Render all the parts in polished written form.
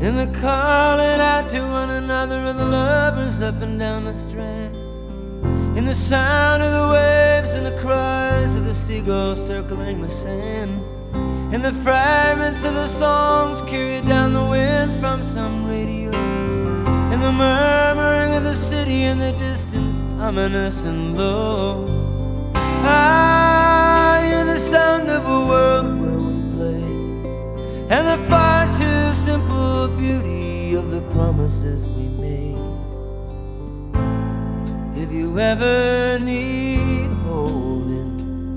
and the calling out to one another of the lovers up and down the strand, in the sound of the waves and the cries of the seagulls circling the sand, and the fragments of the songs carried down the wind from some radio, and the murmuring of the city in the distance, ominous and low. I hear the sound of a world where we play, and the far too simple beauty of the promises we made. If you ever need holding,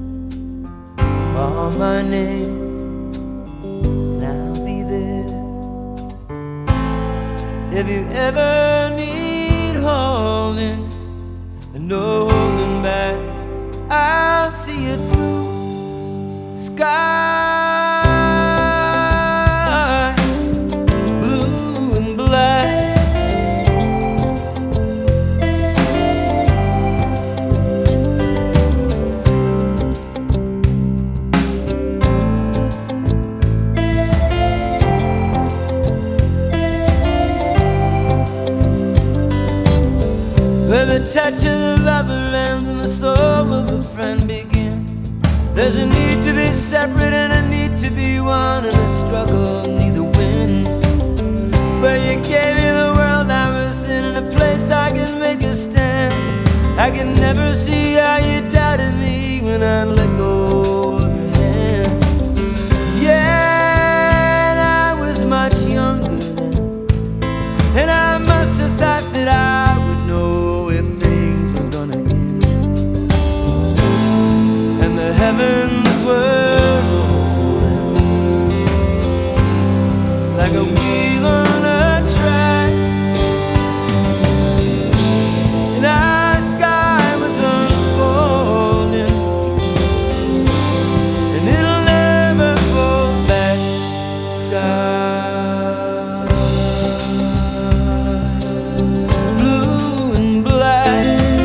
call my name and I'll be there. If you ever need holding and no holding back, I'll see you through. Sky blue and black, where the touch of the lover ends and the soul of a friend begins. There's a need to be separate and a need to be one, and a struggle neither wins. But you gave me the world I was in, and a place I can make a stand. I can never see how you doubted me when I let go of your hand. Yeah, and I was much younger then, and I must have thought that I would know if things were gonna end, and the heavens were rolling like a wheel on a track, and our sky was unfolding, and it'll never fall back. Sky blue and black,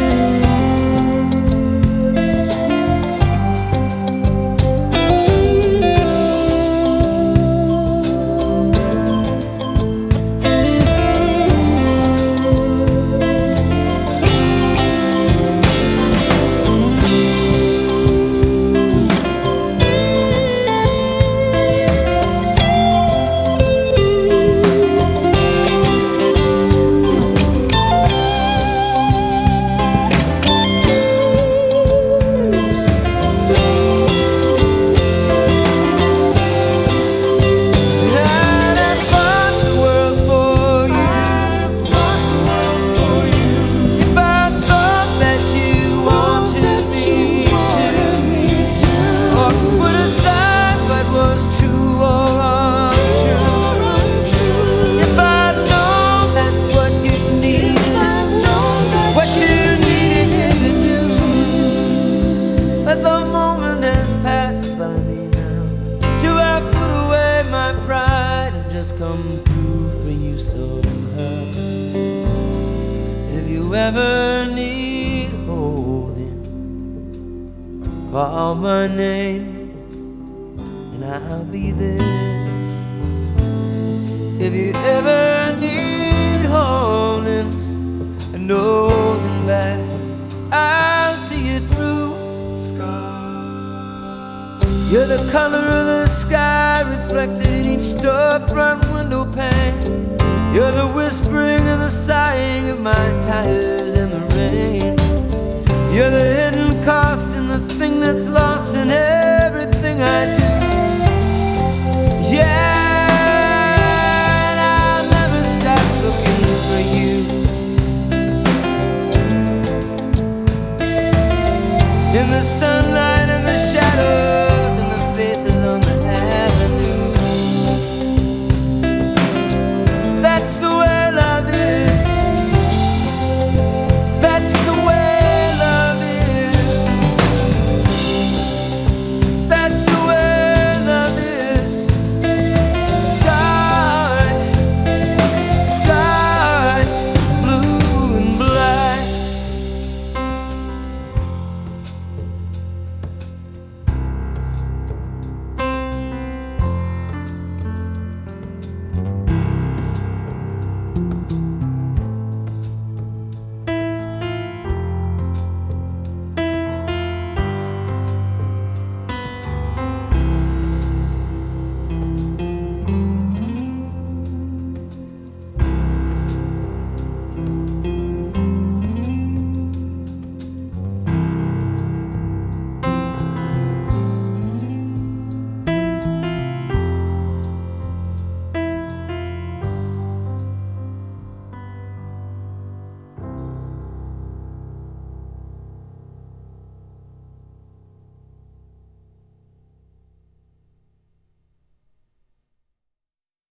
come through for you somehow. If you ever need holding, call my name and I'll be there. If you ever need holding and no holding back, I'll see you through. You're the color of the sky reflected in each storefront window pane. You're the whispering and the sighing of my tires in the rain. You're the hidden cost and the thing that's lost in everything I do. Yeah, and I'll never stop looking for you. In the sunlight and the shadows,